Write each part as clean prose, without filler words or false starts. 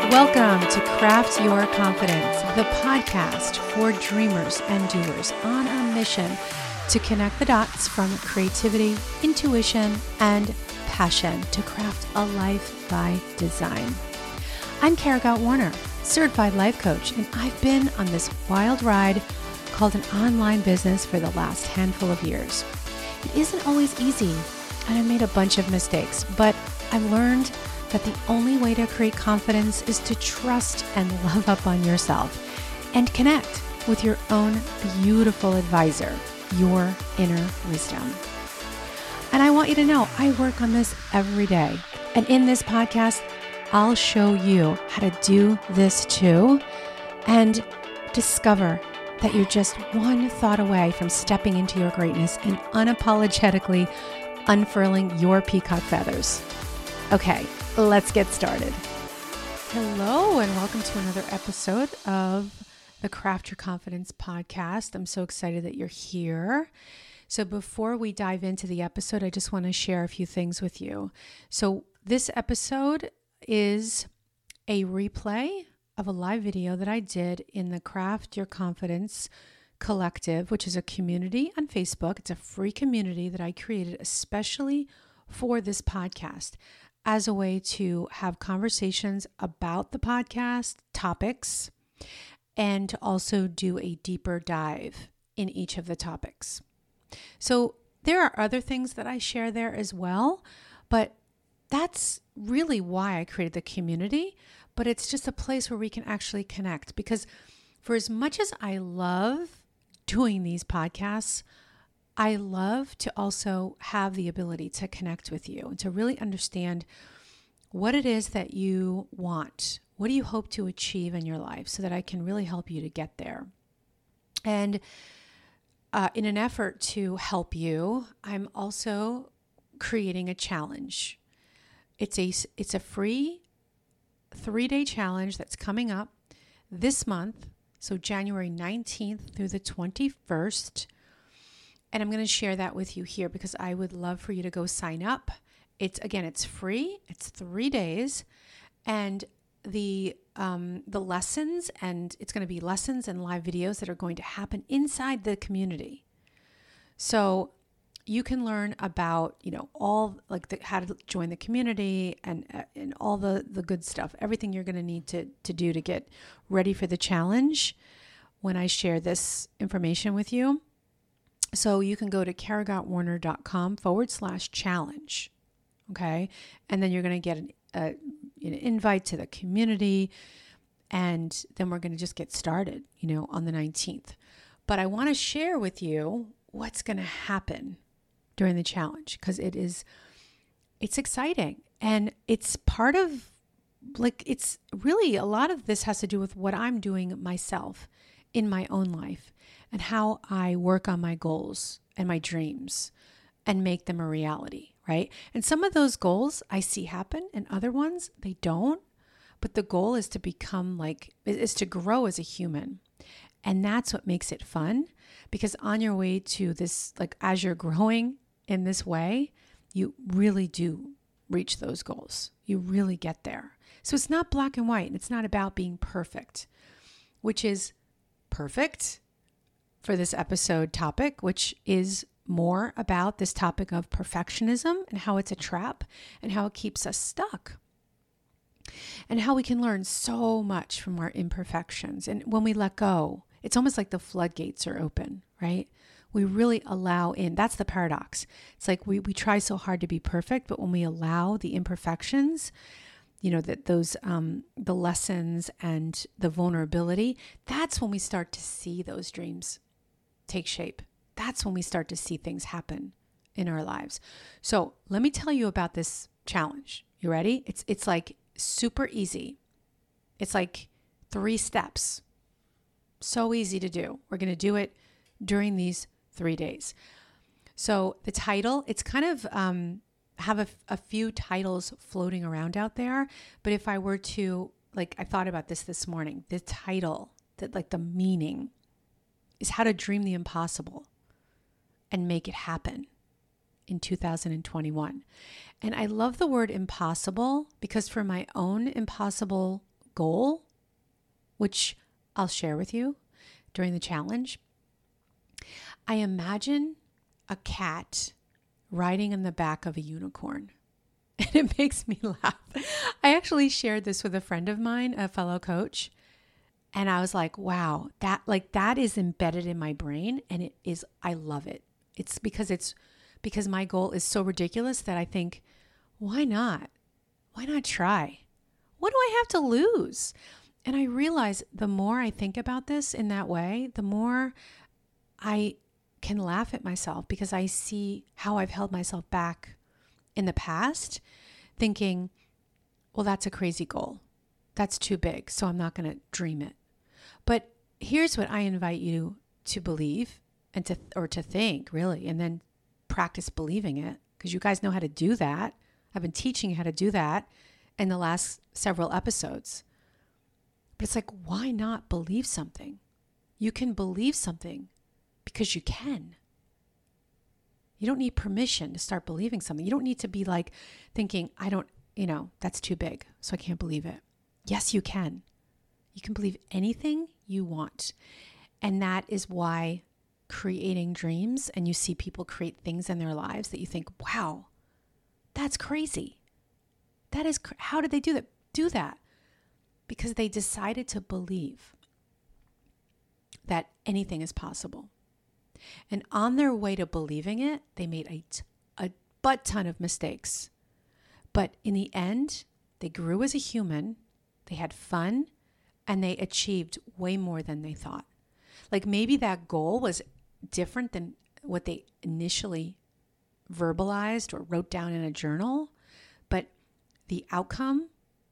Welcome to Craft Your Confidence, the podcast for dreamers and doers on a mission to connect the dots from creativity, intuition, and passion to craft a life by design. I'm Kara Gott-Warner, certified life coach, and I've been on this wild ride called an online business for the last handful of years. It isn't always easy, and I made a bunch of mistakes, but I've learned that the only way to create confidence is to trust and love up on yourself and connect with your own beautiful advisor, your inner wisdom. And I want you to know I work on this every day. And in this podcast, I'll show you how to do this too and discover that you're just one thought away from stepping into your greatness and unapologetically unfurling your peacock feathers. Okay, let's get started. Hello, and welcome to another episode of the Craft Your Confidence podcast. I'm so excited that you're here. So before we dive into the episode, I just want to share a few things with you. So this episode is a replay of a live video that I did in the Craft Your Confidence Collective, which is a community on Facebook. It's a free community that I created especially for this podcast, as a way to have conversations about the podcast topics and to also do a deeper dive in each of the topics. So there are other things that I share there as well, but that's really why I created the community. But it's just a place where we can actually connect, because for as much as I love doing these podcasts, I love to also have the ability to connect with you and to really understand what it is that you want. What do you hope to achieve in your life so that I can really help you to get there? And in an effort to help you, I'm also creating a challenge. It's a free 3-day challenge that's coming up this month, so January 19th through the 21st. And I'm going to share that with you here because I would love for you to go sign up. It's free. It's 3 days, and the lessons, and it's going to be lessons and live videos that are going to happen inside the community. So you can learn about, all how to join the community and all the good stuff, everything you're going to need to do to get ready for the challenge when I share this information with you. So you can go to karagottwarner.com/challenge. Okay. And then you're going to get an invite to the community, and then we're going to just get started, on the 19th. But I want to share with you what's going to happen during the challenge, because it's exciting, and it's part of, it's really, a lot of this has to do with what I'm doing myself in my own life and how I work on my goals and my dreams and make them a reality, right? And some of those goals I see happen, and other ones they don't. But the goal is to become is to grow as a human. And that's what makes it fun, because on your way to this, as you're growing in this way, you really do reach those goals. You really get there. So it's not black and white, and it's not about being perfect, which is perfect for this episode topic, which is more about this topic of perfectionism and how it's a trap and how it keeps us stuck, and how we can learn so much from our imperfections. And when we let go, it's almost like the floodgates are open, right? We really allow in. That's the paradox. It's like we try so hard to be perfect, but when we allow the imperfections, that those the lessons and the vulnerability, that's when we start to see those dreams take shape. That's when we start to see things happen in our lives. So let me tell you about this challenge. You ready? It's like super easy. It's like 3 steps. So easy to do. We're going to do it during these 3 days. So the title, it's kind of have a few titles floating around out there. But if I were to, I thought about this morning, the title, the meaning is how to dream the impossible and make it happen in 2021. And I love the word impossible because for my own impossible goal, which I'll share with you during the challenge, I imagine a cat riding on the back of a unicorn. And it makes me laugh. I actually shared this with a friend of mine, a fellow coach. And I was like, wow, that is embedded in my brain. And I love it. It's because my goal is so ridiculous that I think, why not? Why not try? What do I have to lose? And I realize the more I think about this in that way, the more I can laugh at myself, because I see how I've held myself back in the past, thinking, well, that's a crazy goal. That's too big, so I'm not going to dream it. But here's what I invite you to believe and to think, really, and then practice believing it, because you guys know how to do that. I've been teaching you how to do that in the last several episodes. But it's like, why not believe something? You can believe something because you can. You don't need permission to start believing something. You don't need to be like thinking, that's too big, so I can't believe it. Yes, you can. You can believe anything you want. And that is why creating dreams, and you see people create things in their lives that you think, wow, that's crazy. How did they do that? Because they decided to believe that anything is possible. And on their way to believing it, they made a butt ton of mistakes. But in the end, they grew as a human, they had fun, and they achieved way more than they thought. Like maybe that goal was different than what they initially verbalized or wrote down in a journal, but the outcome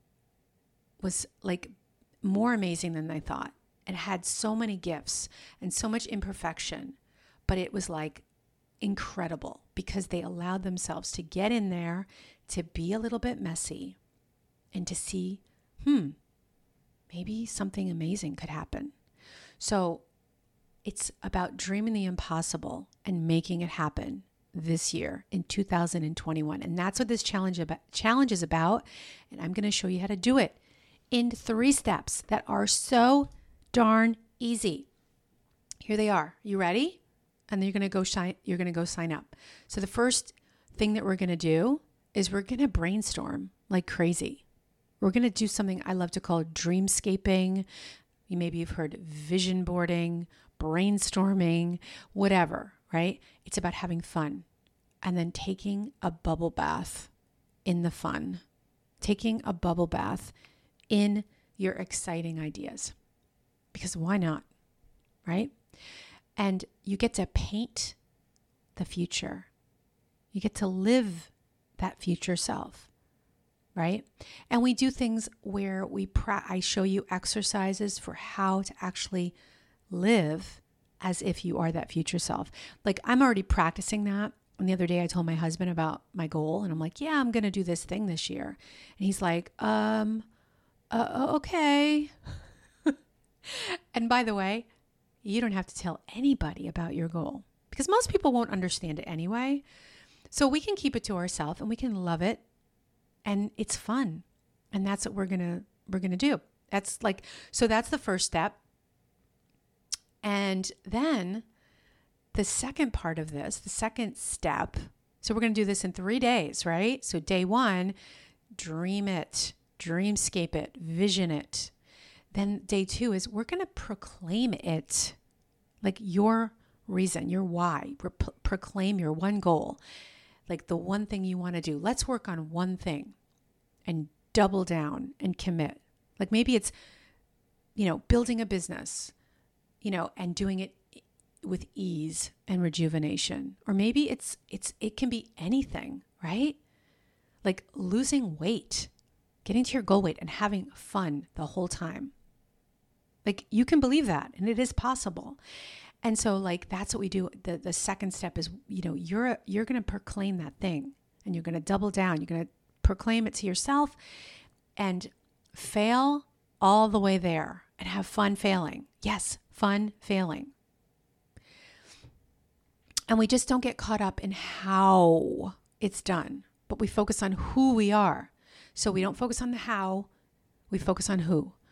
was like more amazing than they thought. It had so many gifts and so much imperfection, but it was like incredible because they allowed themselves to get in there, to be a little bit messy, and to see, maybe something amazing could happen. So it's about dreaming the impossible and making it happen this year in 2021. And that's what this challenge is about. And I'm going to show you how to do it in 3 steps that are so darn easy. Here they are. You ready? And then you're going to go sign up. So the first thing that we're going to do is we're going to brainstorm like crazy. We're going to do something I love to call dreamscaping. Maybe you've heard vision boarding, brainstorming, whatever, right? It's about having fun and then taking a bubble bath in the fun, taking a bubble bath in your exciting ideas, because why not, right? And you get to paint the future. You get to live that future self, right? And we do things where I show you exercises for how to actually live as if you are that future self. Like I'm already practicing that. And the other day I told my husband about my goal and I'm like, yeah, I'm going to do this thing this year. And he's like, okay. And by the way, you don't have to tell anybody about your goal because most people won't understand it anyway. So we can keep it to ourselves and we can love it and it's fun. And that's what we're going to do. That's the first step. And then the second part of this, the second step, so we're going to do this in 3 days, right? So day 1, dream it, dreamscape it, vision it. Then day 2 is we're going to proclaim it, like your reason, your why. Proclaim your one goal, like the one thing you want to do. Let's work on one thing and double down and commit. Like maybe it's, building a business, and doing it with ease and rejuvenation. Or maybe it can be anything, right? Like losing weight, getting to your goal weight and having fun the whole time. Like you can believe that and it is possible. And so like that's what we do. The second step is, you're going to proclaim that thing and you're going to double down. You're going to proclaim it to yourself and fail all the way there and have fun failing. Yes, fun failing. And we just don't get caught up in how it's done, but we focus on who we are. So we don't focus on the how, we focus on who.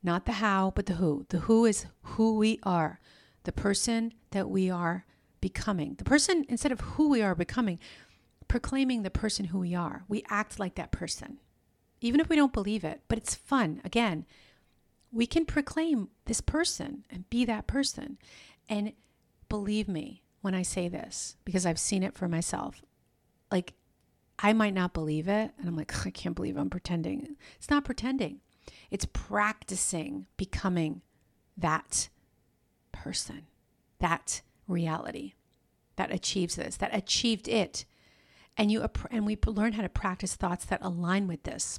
Not the how, but the who. The who is who we are, the person that we are becoming. The person, instead of who we are becoming, proclaiming the person who we are. We act like that person, even if we don't believe it, but it's fun. Again, we can proclaim this person and be that person. And believe me when I say this, because I've seen it for myself. Like, I might not believe it. And I'm like, I can't believe I'm pretending. It's not pretending. It's practicing becoming that person, that reality that achieves this, that achieved it. And we learn how to practice thoughts that align with this.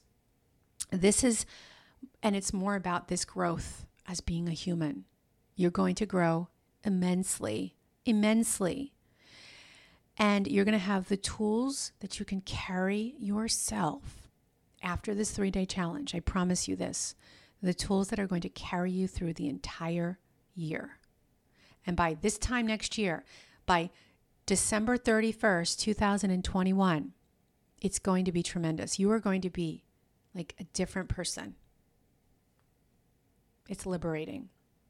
And it's more about this growth as being a human. You're going to grow immensely, immensely. And you're going to have the tools that you can carry yourself after this 3-day challenge. I promise you this, the tools that are going to carry you through the entire year. And by this time next year, by December 31st, 2021, it's going to be tremendous. You are going to be like a different person. It's liberating.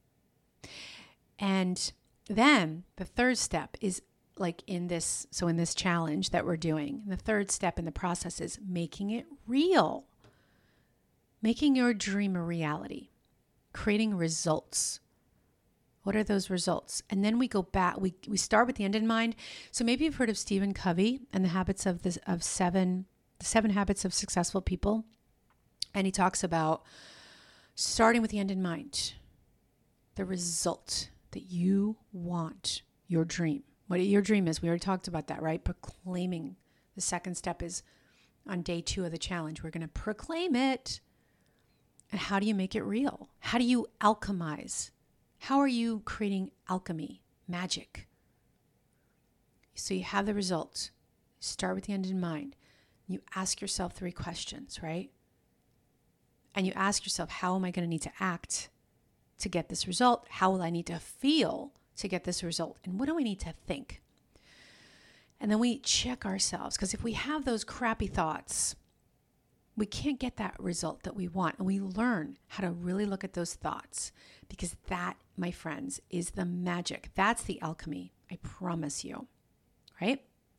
And then the third step is like in this challenge that we're doing, the third step in the process is making it real. Making your dream a reality. Creating results. What are those results? And then we go back, we start with the end in mind. So maybe you've heard of Stephen Covey and the 7 habits of successful people. And he talks about starting with the end in mind, the result that you want, your dream. What your dream is, we already talked about that, right? Proclaiming. The second step is on day 2 of the challenge. We're going to proclaim it. And how do you make it real? How do you alchemize? How are you creating alchemy, magic? So you have the result. Start with the end in mind. You ask yourself 3 questions, right? And you ask yourself, how am I going to need to act to get this result? How will I need to feel to get this result? And what do we need to think? And then we check ourselves, because if we have those crappy thoughts, we can't get that result that we want. And we learn how to really look at those thoughts, because that, my friends, is the magic. That's the alchemy. I promise you, right?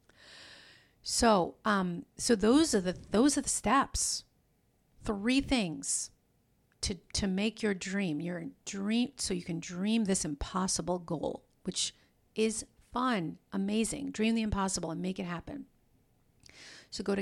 So those are the steps. 3 things to make your dream, so you can dream this impossible goal, which is fun, amazing. Dream the impossible and make it happen. So go to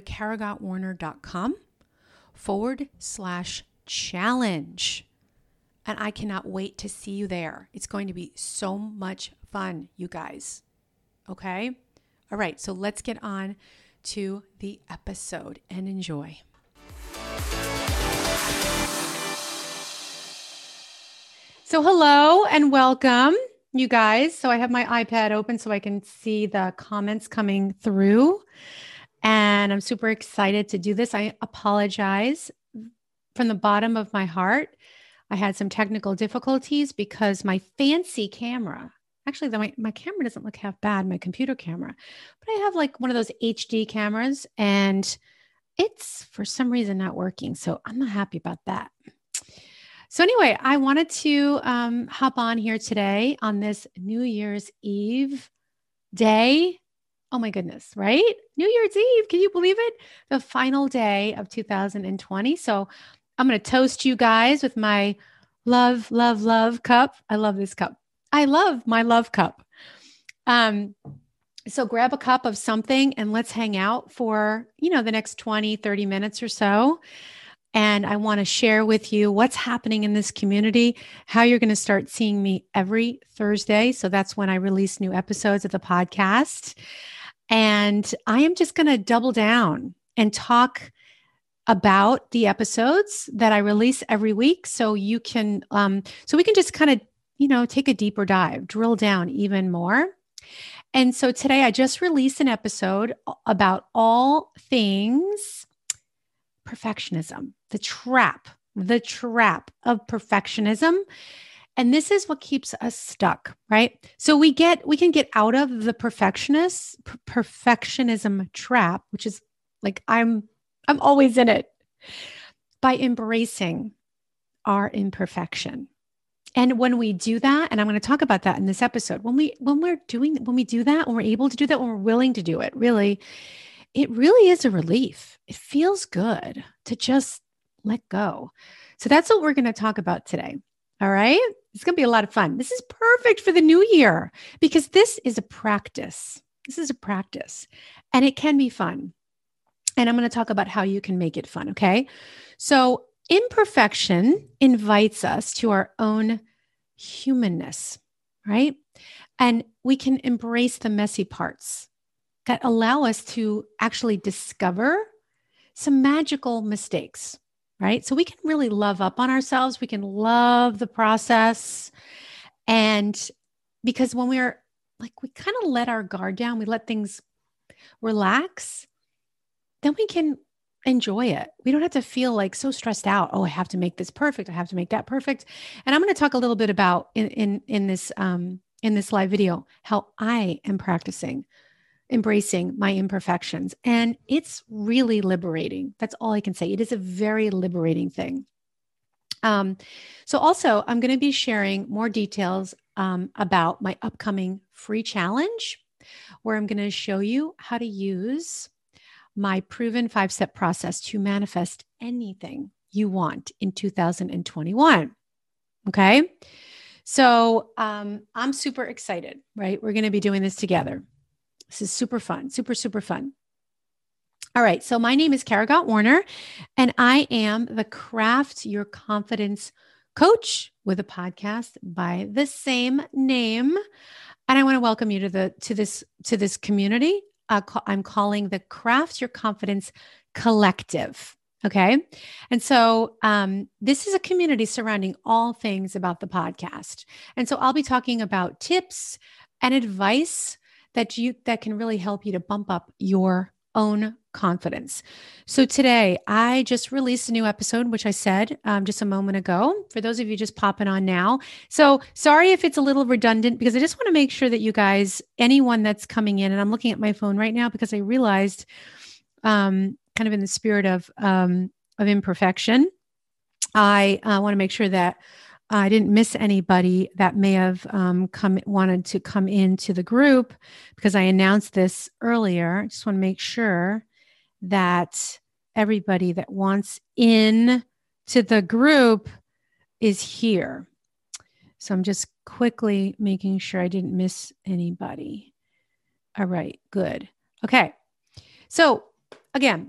karagottwarner.com/challenge. And I cannot wait to see you there. It's going to be so much fun, you guys. Okay? All right, so let's get on to the episode and enjoy. So hello and welcome, you guys. So I have my iPad open so I can see the comments coming through. And I'm super excited to do this. I apologize from the bottom of my heart. I had some technical difficulties because my fancy camera, actually my camera doesn't look half bad, my computer camera, but I have like one of those HD cameras and it's for some reason not working. So I'm not happy about that. So anyway, I wanted to hop on here today on this New Year's Eve day. Oh my goodness, right? New Year's Eve. Can you believe it? The final day of 2020. So I'm going to toast you guys with my love, love, love cup. I love this cup. I love my love cup. So grab a cup of something and let's hang out for, the next 20, 30 minutes or so. And I want to share with you what's happening in this community, how you're going to start seeing me every Thursday. So that's when I release new episodes of the podcast. And I am just going to double down and talk about the episodes that I release every week. So you can, so we can just kind of, take a deeper dive, drill down even more. And so today I just released an episode about all things perfectionism, the trap of perfectionism. And this is what keeps us stuck, right? So we can get out of the perfectionism trap, which is like, I'm always in it, by embracing our imperfection. And when we do that, and I'm going to talk about that in this episode, when we do that, when we're able to do that, when we're willing to do it, really, it really is a relief. It feels good to just let go. So that's what we're going to talk about today. All right. It's going to be a lot of fun. This is perfect for the new year because this is a practice. This is a practice and it can be fun. And I'm going to talk about how you can make it fun. Okay. So imperfection invites us to our own humanness, right? And we can embrace the messy parts that allow us to actually discover some magical mistakes, right? So we can really love up on ourselves. We can love the process. And because when we're like, we kind of let our guard down, we let things relax, then we can enjoy it. We don't have to feel like so stressed out. Oh, I have to make this perfect. I have to make that perfect. And I'm going to talk a little bit about in this live video, how I am practicing embracing my imperfections. And it's really liberating. That's all I can say. It is a very liberating thing. So also I'm going to be sharing more details about my upcoming free challenge, where I'm going to show you how to use my proven 5-step process to manifest anything you want in 2021. Okay. So I'm super excited, right? We're going to be doing this together. This is super fun, super, super fun. All right. So my name is Kara Gott Warner, and I am the Craft Your Confidence coach with a podcast by the same name. And I want to welcome you to this community. I'm calling the Craft Your Confidence Collective. Okay. And so this is a community surrounding all things about the podcast. And so I'll be talking about tips and advice that can really help you to bump up your own confidence. So today I just released a new episode, which I said just a moment ago, for those of you just popping on now. So sorry if it's a little redundant, because I just want to make sure that you guys, anyone that's coming in, and I'm looking at my phone right now because I realized kind of in the spirit of imperfection, I want to make sure that I didn't miss anybody that may have wanted to come into the group, because I announced this earlier. I just want to make sure that everybody that wants in to the group is here. So I'm just quickly making sure I didn't miss anybody. All right, good. Okay. So again,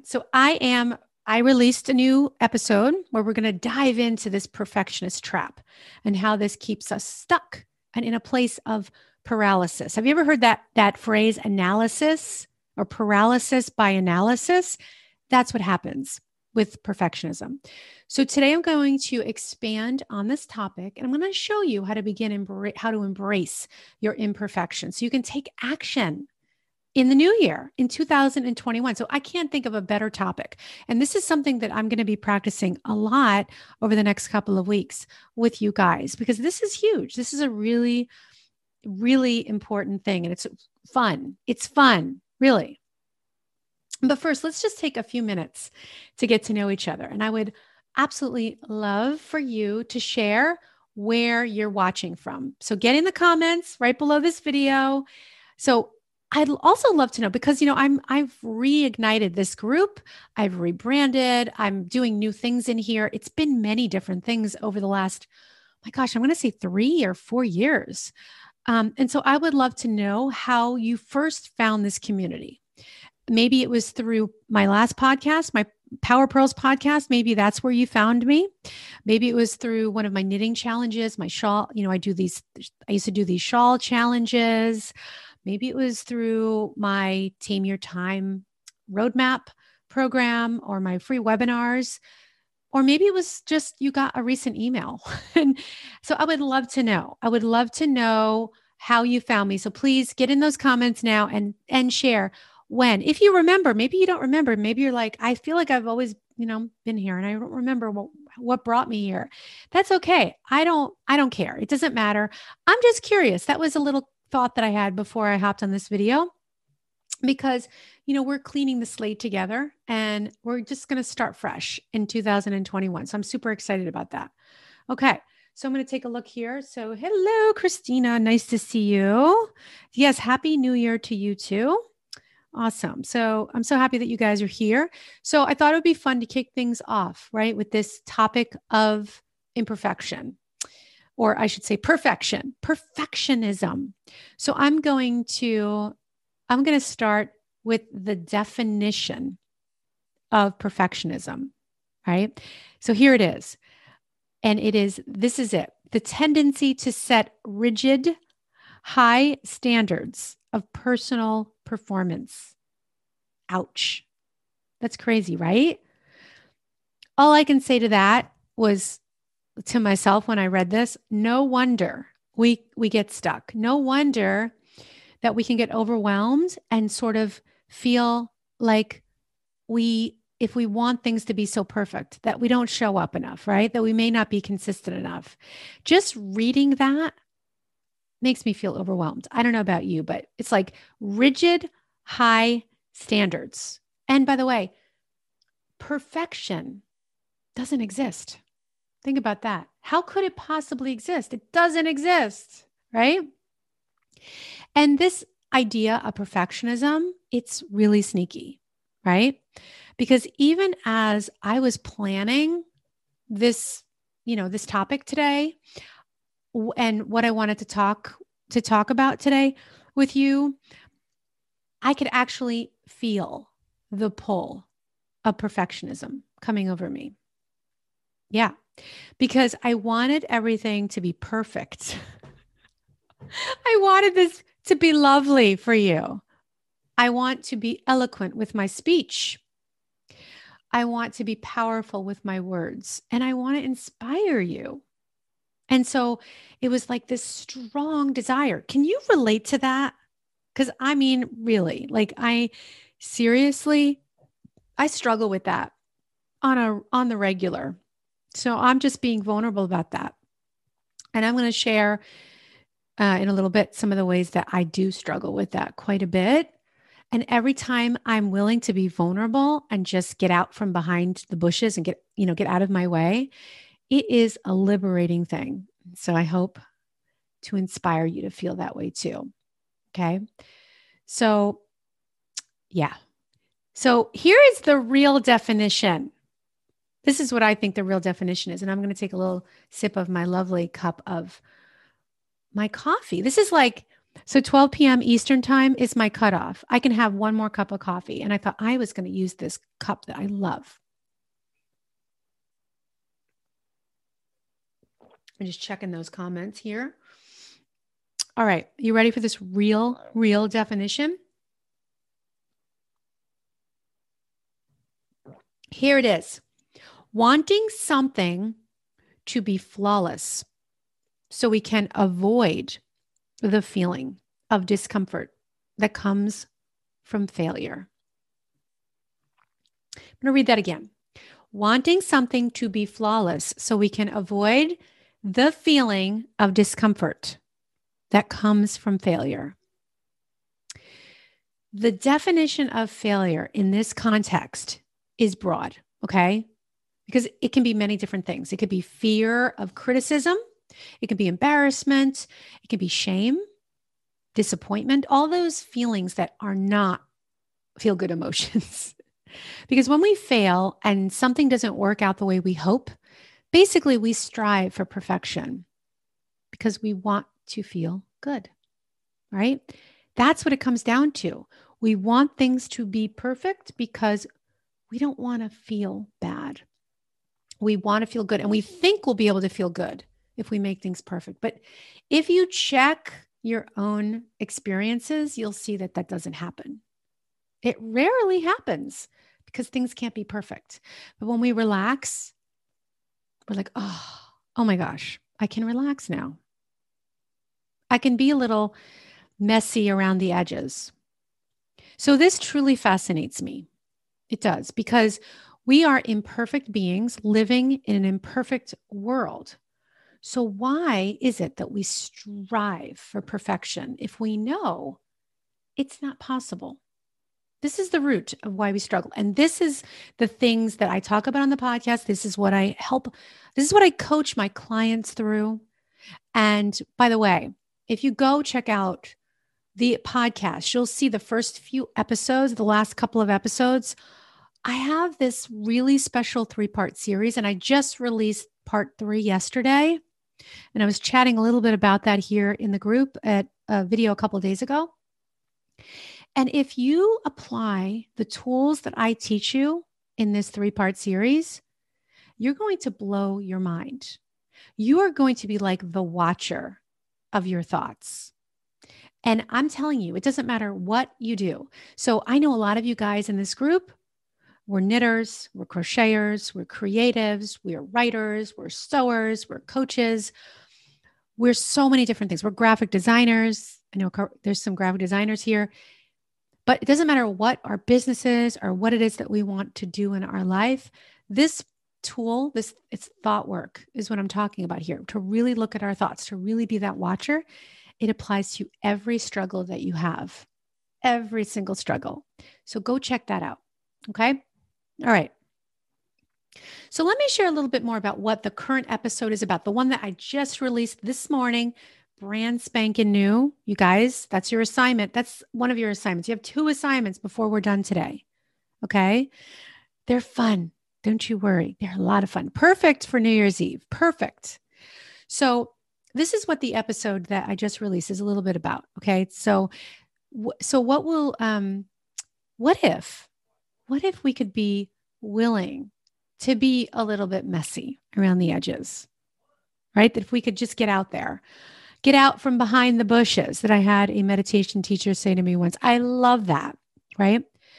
I released a new episode where we're going to dive into this perfectionist trap and how this keeps us stuck and in a place of paralysis. Have you ever heard that phrase, analysis or paralysis by analysis? That's what happens with perfectionism. So today I'm going to expand on this topic, and I'm going to show you how to how to embrace your imperfections so you can take action in the new year, in 2021. So I can't think of a better topic. And this is something that I'm going to be practicing a lot over the next couple of weeks with you guys, because this is huge. This is a really, really important thing. And it's fun. It's fun, really. But first, let's just take a few minutes to get to know each other. And I would absolutely love for you to share where you're watching from. So get in the comments right below this video. So I'd also love to know, because, I've reignited this group. I've rebranded. I'm doing new things in here. It's been many different things over the last, my gosh, I'm going to say 3 or 4 years. And so I would love to know how you first found this community. Maybe it was through my last podcast, my Power Pearls podcast. Maybe that's where you found me. Maybe it was through one of my knitting challenges, my shawl. I used to do these shawl challenges. Maybe it was through my Tame Your Time roadmap program or my free webinars, or maybe it was just you got a recent email. And so I would love to know. I would love to know how you found me. So please get in those comments now and share when. If you remember, maybe you don't remember. Maybe you're like, I feel like I've always, been here and I don't remember what brought me here. That's okay. I don't care. It doesn't matter. I'm just curious. That was a little thought that I had before I hopped on this video, because, we're cleaning the slate together and we're just going to start fresh in 2021. So I'm super excited about that. Okay. So I'm going to take a look here. So hello, Christina. Nice to see you. Yes. Happy New Year to you too. Awesome. So I'm so happy that you guys are here. So I thought it would be fun to kick things off, right, with this topic of imperfection, or I should say perfection, perfectionism. So I'm going to start with the definition of perfectionism, right? So here it is. And this is it, the tendency to set rigid, high standards of personal performance. Ouch. That's crazy, right? All I can say to that was to myself when I read this, no wonder we get stuck. No wonder that we can get overwhelmed and sort of feel like if we want things to be so perfect, that we don't show up enough, right? That we may not be consistent enough. Just reading that makes me feel overwhelmed. I don't know about you, but it's like rigid, high standards. And by the way, perfection doesn't exist. Think about that. How could it possibly exist? It doesn't exist, right? And this idea of perfectionism, it's really sneaky, right? Because even as I was planning this topic today and what I wanted to talk about today with you, I could actually feel the pull of perfectionism coming over me. Yeah, because I wanted everything to be perfect. I wanted this to be lovely for you. I want to be eloquent with my speech. I want to be powerful with my words, and I want to inspire you. And so it was like this strong desire. Can you relate to that? Because I mean, really, seriously, I struggle with that on the regular. So I'm just being vulnerable about that. And I'm going to share in a little bit some of the ways that I do struggle with that quite a bit. And every time I'm willing to be vulnerable and just get out from behind the bushes and get out of my way, it is a liberating thing. So I hope to inspire you to feel that way too. Okay. So, yeah. So here is the real definition. This is what I think the real definition is. And I'm going to take a little sip of my lovely cup of my coffee. This is so 12 p.m. Eastern time is my cutoff. I can have one more cup of coffee. And I thought I was going to use this cup that I love. I'm just checking those comments here. All right. You ready for this real definition? Here it is. Wanting something to be flawless so we can avoid the feeling of discomfort that comes from failure. I'm going to read that again. Wanting something to be flawless so we can avoid the feeling of discomfort that comes from failure. The definition of failure in this context is broad, okay? Because it can be many different things. It could be fear of criticism. It could be embarrassment. It could be shame, disappointment, all those feelings that are not feel-good emotions. Because when we fail and something doesn't work out the way we hope, basically we strive for perfection because we want to feel good, right? That's what it comes down to. We want things to be perfect because we don't want to feel bad. We want to feel good, and we think we'll be able to feel good if we make things perfect. But if you check your own experiences, you'll see that that doesn't happen. It rarely happens because things can't be perfect. But when we relax, we're like, oh my gosh, I can relax now. I can be a little messy around the edges. So this truly fascinates me. It does, because we are imperfect beings living in an imperfect world. So why is it that we strive for perfection if we know it's not possible? This is the root of why we struggle. And this is the things that I talk about on the podcast. This is what I help. This is what I coach my clients through. And by the way, if you go check out the podcast, you'll see the first few episodes, the last couple of episodes. I have this really special 3-part series, and I just released part 3 yesterday. And I was chatting a little bit about that here in the group at a video a couple of days ago. And if you apply the tools that I teach you in this 3-part series, you're going to blow your mind. You are going to be like the watcher of your thoughts. And I'm telling you, it doesn't matter what you do. So I know a lot of you guys in this group, we're knitters, we're crocheters, we're creatives, we're writers, we're sewers, we're coaches. We're so many different things. We're graphic designers. I know there's some graphic designers here. But it doesn't matter what our business is or what it is that we want to do in our life. This tool, it's thought work is what I'm talking about here. To really look at our thoughts, to really be that watcher. It applies to every struggle that you have, every single struggle. So go check that out. Okay. All right. So let me share a little bit more about what the current episode is about. The one that I just released this morning, brand spanking new. You guys, that's your assignment. That's one of your assignments. You have 2 assignments before we're done today. Okay. They're fun. Don't you worry. They're a lot of fun. Perfect for New Year's Eve. Perfect. So this is what the episode that I just released is a little bit about. Okay. So what if we could be willing to be a little bit messy around the edges, right? That if we could just get out there, get out from behind the bushes, that I had a meditation teacher say to me once. I love that, right?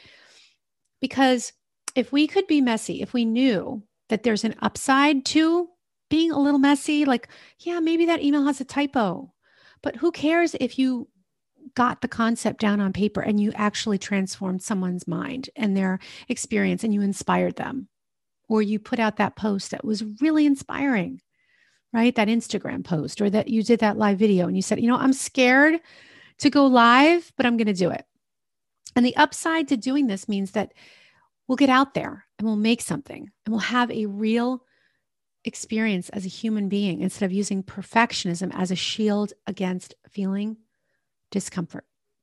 Because if we could be messy, if we knew that there's an upside to being a little messy, like, yeah, maybe that email has a typo, but who cares if you got the concept down on paper and you actually transformed someone's mind and their experience and you inspired them, or you put out that post that was really inspiring, right? That Instagram post, or that you did that live video and you said, I'm scared to go live, but I'm going to do it. And the upside to doing this means that we'll get out there and we'll make something and we'll have a real experience as a human being instead of using perfectionism as a shield against feeling discomfort.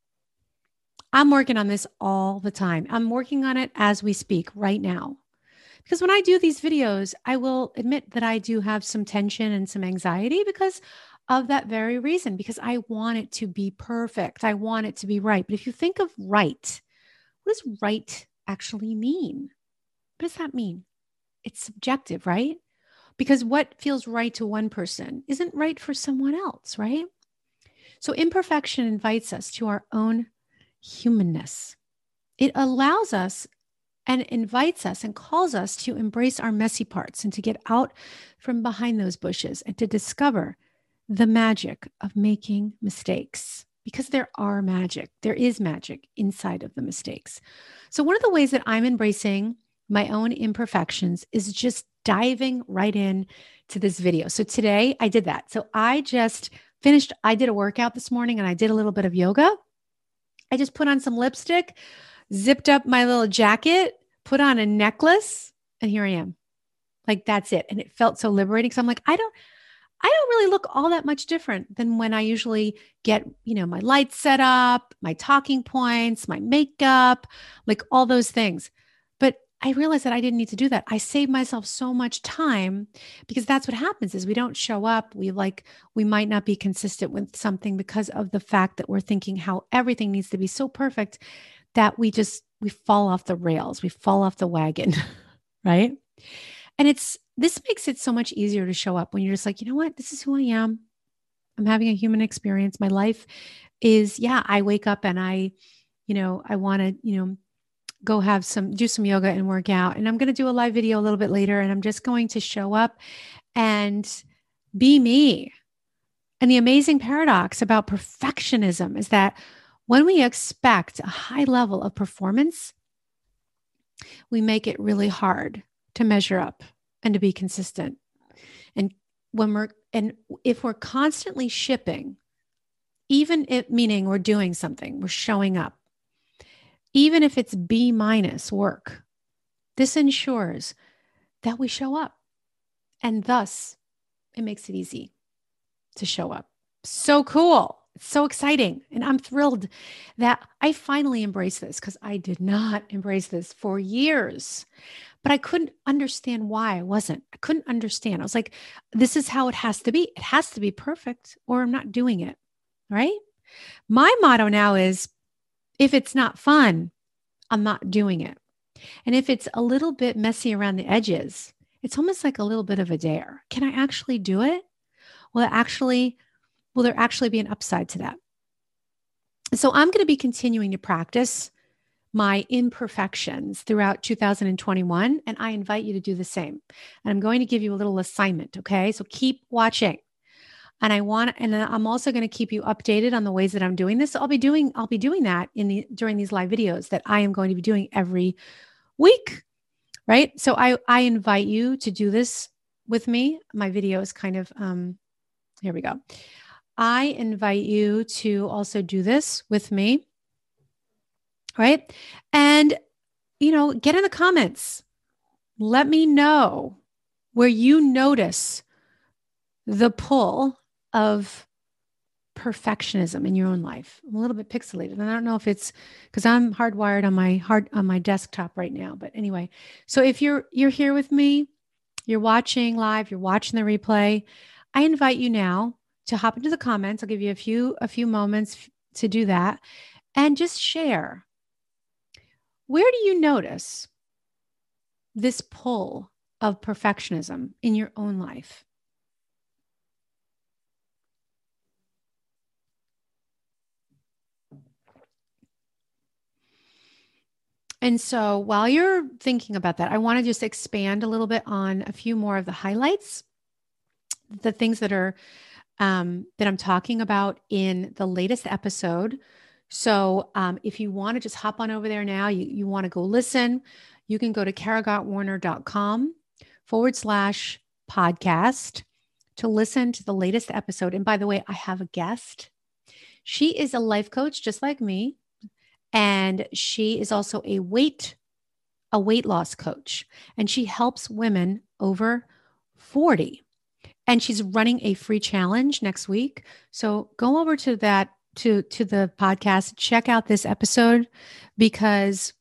I'm working on this all the time. I'm working on it as we speak right now. Because when I do these videos, I will admit that I do have some tension and some anxiety because of that very reason, because I want it to be perfect. I want it to be right. But if you think of right, what does right actually mean? What does that mean? It's subjective, right? Because what feels right to one person isn't right for someone else, right? So imperfection invites us to our own humanness. It allows us and invites us and calls us to embrace our messy parts and to get out from behind those bushes and to discover the magic of making mistakes, because there is magic inside of the mistakes. So one of the ways that I'm embracing my own imperfections is just diving right in to this video. So today I did that. So I just finished, I did a workout this morning and I did a little bit of yoga. I just put on some lipstick, zipped up my little jacket, put on a necklace, and here I am. Like, that's it. And it felt so liberating. So I'm like, I don't really look all that much different than when I usually get, my lights set up, my talking points, my makeup, like all those things. But I realized that I didn't need to do that. I saved myself so much time, because that's what happens is we don't show up. We might not be consistent with something because of the fact that we're thinking how everything needs to be so perfect that we fall off the rails. We fall off the wagon, right? And this makes it so much easier to show up when you're just like, you know what? This is who I am. I'm having a human experience. My life is, I wake up and I want to, go do some yoga and work out. And I'm going to do a live video a little bit later. And I'm just going to show up and be me. And the amazing paradox about perfectionism is that when we expect a high level of performance, we make it really hard to measure up and to be consistent. And if we're constantly shipping, meaning we're doing something, we're showing up, even if it's B- work. This ensures that we show up, and thus it makes it easy to show up. So cool. It's so exciting. And I'm thrilled that I finally embraced this, because I did not embrace this for years, but I couldn't understand why I wasn't. I couldn't understand. I was like, this is how it has to be. It has to be perfect or I'm not doing it. Right. My motto now is, if it's not fun, I'm not doing it. And if it's a little bit messy around the edges, it's almost like a little bit of a dare. Can I actually do it? Will it actually Will there actually be an upside to that? So I'm going to be continuing to practice my imperfections throughout 2021, and I invite you to do the same. And I'm going to give you a little assignment, okay? So keep watching. And I'm also going to keep you updated on the ways that I'm doing this. So I'll be doing that during these live videos that I am going to be doing every week, right? So I invite you to do this with me. My video is kind of here we go. I invite you to also do this with me, right? And, get in the comments. Let me know where you notice the pull of perfectionism in your own life. I'm a little bit pixelated, and I don't know if it's because I'm hardwired on my desktop right now. But anyway, so if you're here with me, you're watching live, you're watching the replay, I invite you now to hop into the comments. I'll give you a few moments to do that, and just share. Where do you notice this pull of perfectionism in your own life? And so while you're thinking about that, I want to just expand a little bit on a few more of the highlights, the things that I'm talking about in the latest episode. So if you want to just hop on over there now, you want to go listen, you can go to karagottwarner.com/podcast to listen to the latest episode. And by the way, I have a guest. She is a life coach just like me. And she is also a weight loss coach. And she helps women over 40. And she's running a free challenge next week. So go over to that, to the podcast, check out this episode, because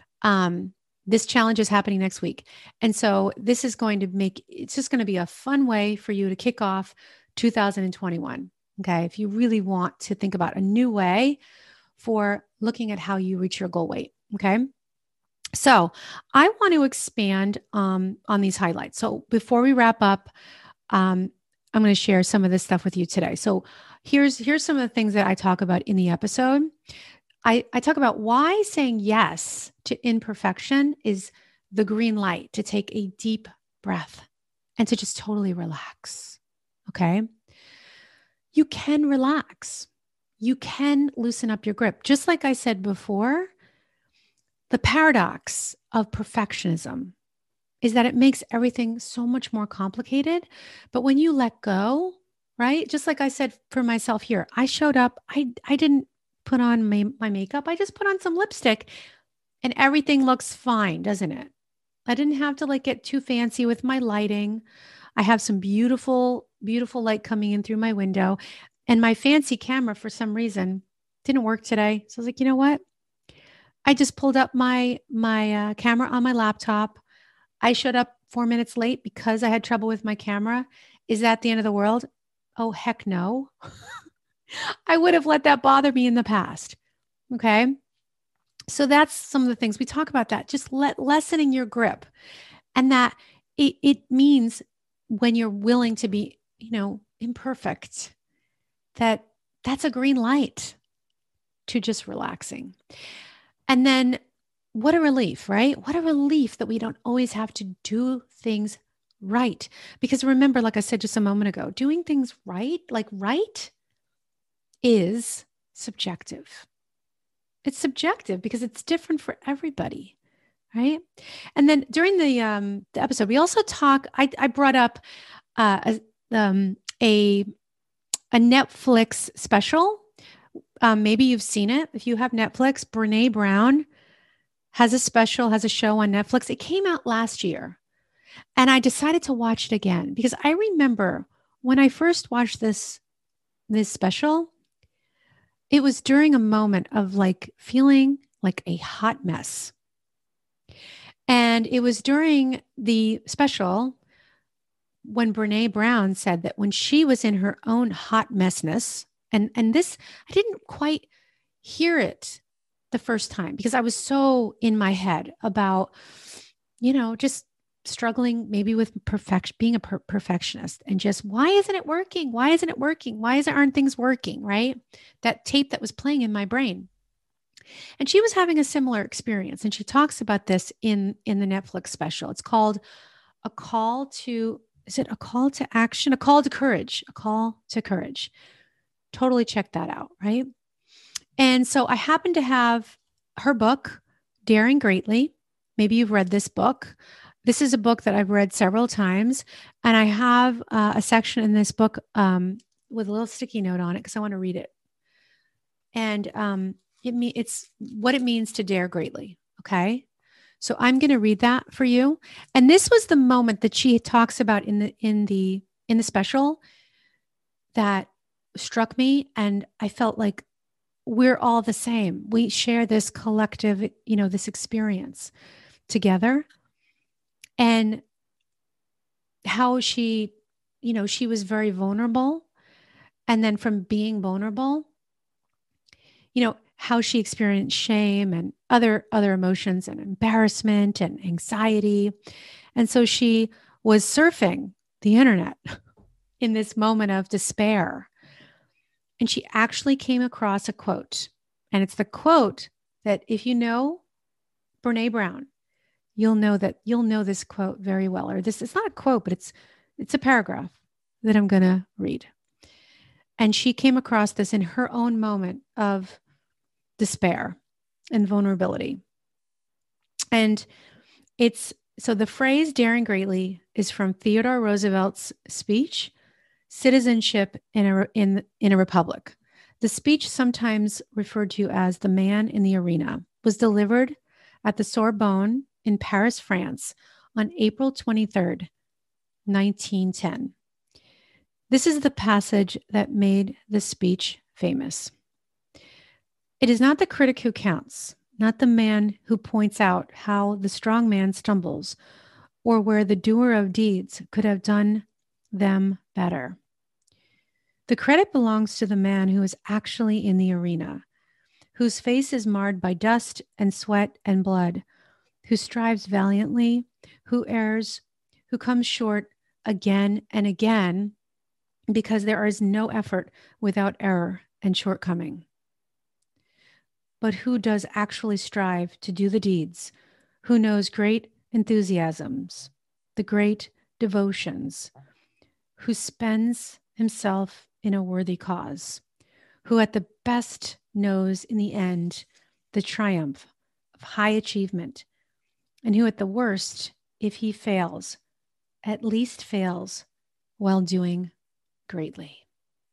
this challenge is happening next week. And so it's just going to be a fun way for you to kick off 2021. Okay. If you really want to think about a new way for looking at how you reach your goal weight. Okay. So I want to expand on these highlights. So before we wrap up, I'm going to share some of this stuff with you today. So here's some of the things that I talk about in the episode. I talk about why saying yes to imperfection is the green light to take a deep breath and to just totally relax. Okay. You can relax. You can loosen up your grip. Just like I said before, the paradox of perfectionism is that it makes everything so much more complicated. But when you let go, right? Just like I said for myself here, I showed up, I didn't put on my makeup. I just put on some lipstick and everything looks fine, doesn't it? I didn't have to get too fancy with my lighting. I have some beautiful, beautiful light coming in through my window. And my fancy camera, for some reason, didn't work today. So I was like, you know what? I just pulled up my camera on my laptop. I showed up 4 minutes late because I had trouble with my camera. Is that the end of the world? Oh, heck no. I would have let that bother me in the past. Okay. So that's some of the things we talk about, that just lessening your grip, and that it means when you're willing to be, imperfect, that's a green light to just relaxing. And then what a relief, right? What a relief that we don't always have to do things right. Because remember, like I said just a moment ago, doing things right, right, is subjective. It's subjective because it's different for everybody, right? And then during the episode, we also I brought up a Netflix special. Maybe you've seen it. If you have Netflix, Brene Brown has a special, has a show on Netflix. It came out last year, and I decided to watch it again because I remember when I first watched this special, it was during a moment of like feeling like a hot mess. And it was during the special when Brene Brown said that when she was in her own hot messness, and this, I didn't quite hear it the first time because I was so in my head about, just struggling maybe with being a perfectionist, and just, why isn't it working? Why isn't it working? Aren't things working? Right? That tape that was playing in my brain. And she was having a similar experience. And she talks about this in the Netflix special. It's called A Call to, is it A Call to Action? A Call to Courage. A Call to Courage. Totally check that out, right? And so I happen to have her book, Daring Greatly. Maybe you've read this book. This is a book that I've read several times. And I have a section in this book with a little sticky note on it because I want to read it. And it's what it means to dare greatly. Okay. So I'm going to read that for you. And this was the moment that she talks about in the special that struck me. And I felt like we're all the same. We share this collective, this experience together. And how she was very vulnerable. And then from being vulnerable, how she experienced shame and other emotions and embarrassment and anxiety. And so she was surfing the internet in this moment of despair. And she actually came across a quote. And it's the quote that, if you know Brene Brown, you'll know this quote very well. Or this, it's not a quote, but it's a paragraph that I'm going to read. And she came across this in her own moment of despair and vulnerability. And so the phrase daring greatly is from Theodore Roosevelt's speech, Citizenship in a Republic. The speech, sometimes referred to as the Man in the Arena, was delivered at the Sorbonne in Paris, France on April 23rd, 1910. This is the passage that made the speech famous. It is not the critic who counts, not the man who points out how the strong man stumbles, or where the doer of deeds could have done them better. The credit belongs to the man who is actually in the arena, whose face is marred by dust and sweat and blood, who strives valiantly, who errs, who comes short again and again, because there is no effort without error and shortcoming. But who does actually strive to do the deeds, who knows great enthusiasms, the great devotions, who spends himself in a worthy cause, who at the best knows in the end the triumph of high achievement, and who at the worst, if he fails, at least fails while doing greatly.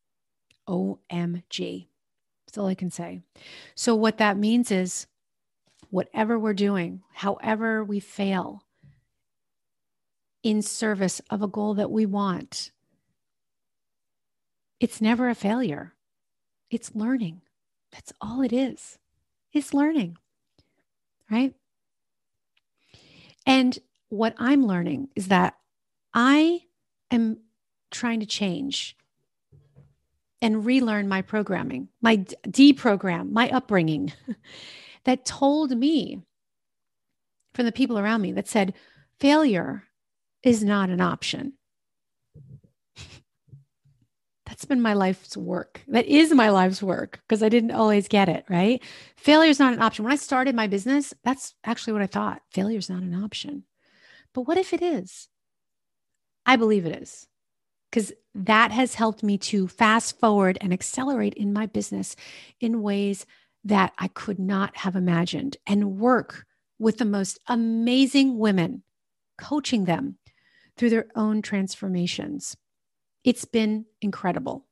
OMG. That's all I can say. So what that means is, whatever we're doing, however we fail in service of a goal that we want, it's never a failure. It's learning. That's all it is. It's learning, right? And what I'm learning is that I am trying to change and relearn my programming, my deprogram, my upbringing that told me, from the people around me, that said failure is not an option. That's been my life's work. That is my life's work, because I didn't always get it, right? Failure is not an option. When I started my business, that's actually what I thought. Failure is not an option. But what if it is? I believe it is, because that has helped me to fast forward and accelerate in my business in ways that I could not have imagined, and work with the most amazing women, coaching them through their own transformations. It's been incredible.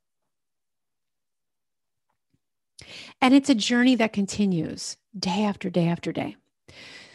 And it's a journey that continues day after day after day.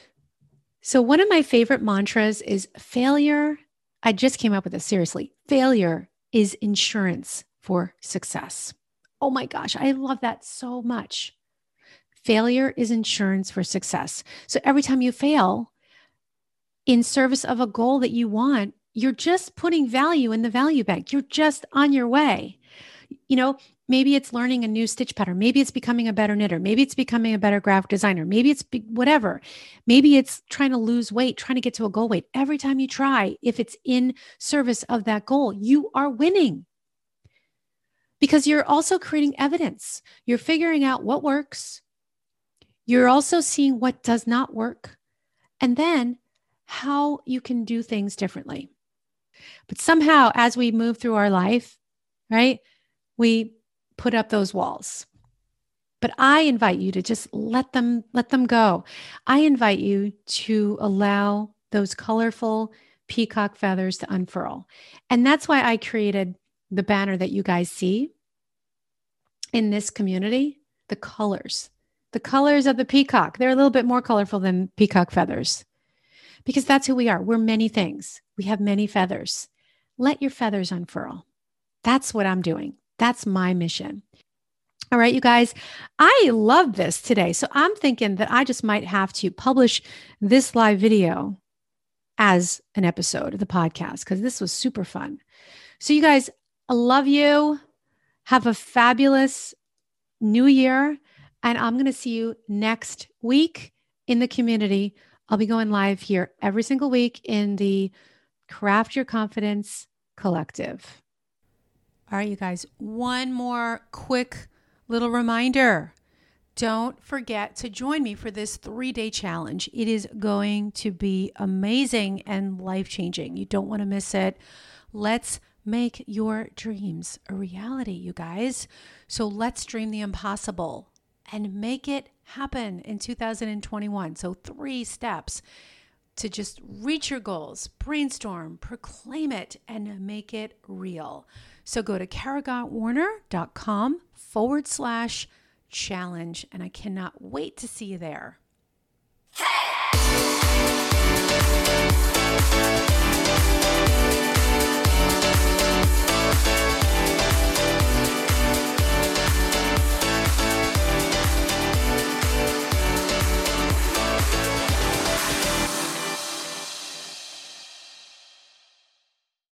So one of my favorite mantras is failure. I just came up with this, seriously. Failure is insurance for success. Oh my gosh, I love that so much. Failure is insurance for success. So every time you fail in service of a goal that you want, you're just putting value in the value bank. You're just on your way. Maybe it's learning a new stitch pattern. Maybe it's becoming a better knitter. Maybe it's becoming a better graphic designer. Maybe it's whatever. Maybe it's trying to lose weight, trying to get to a goal weight. Every time you try, if it's in service of that goal, you are winning. Because you're also creating evidence. You're figuring out what works. You're also seeing what does not work. And then how you can do things differently. But somehow, as we move through our life, right, we put up those walls. But I invite you to just let them go. I invite you to allow those colorful peacock feathers to unfurl. And that's why I created the banner that you guys see in this community, the colors of the peacock. They're a little bit more colorful than peacock feathers because that's who we are. We're many things. We have many feathers. Let your feathers unfurl. That's what I'm doing. That's my mission. All right, you guys, I love this today. So I'm thinking that I just might have to publish this live video as an episode of the podcast because this was super fun. So you guys, I love you. Have a fabulous new year. And I'm going to see you next week in the community. I'll be going live here every single week in the Craft Your Confidence Collective. All right, you guys, one more quick little reminder. Don't forget to join me for this 3-day challenge. It is going to be amazing and life-changing. You don't want to miss it. Let's make your dreams a reality, you guys. So let's dream the impossible and make it happen in 2021. So 3 steps to just reach your goals, brainstorm, proclaim it, and make it real. So go to karagottwarner.com/challenge, and I cannot wait to see you there.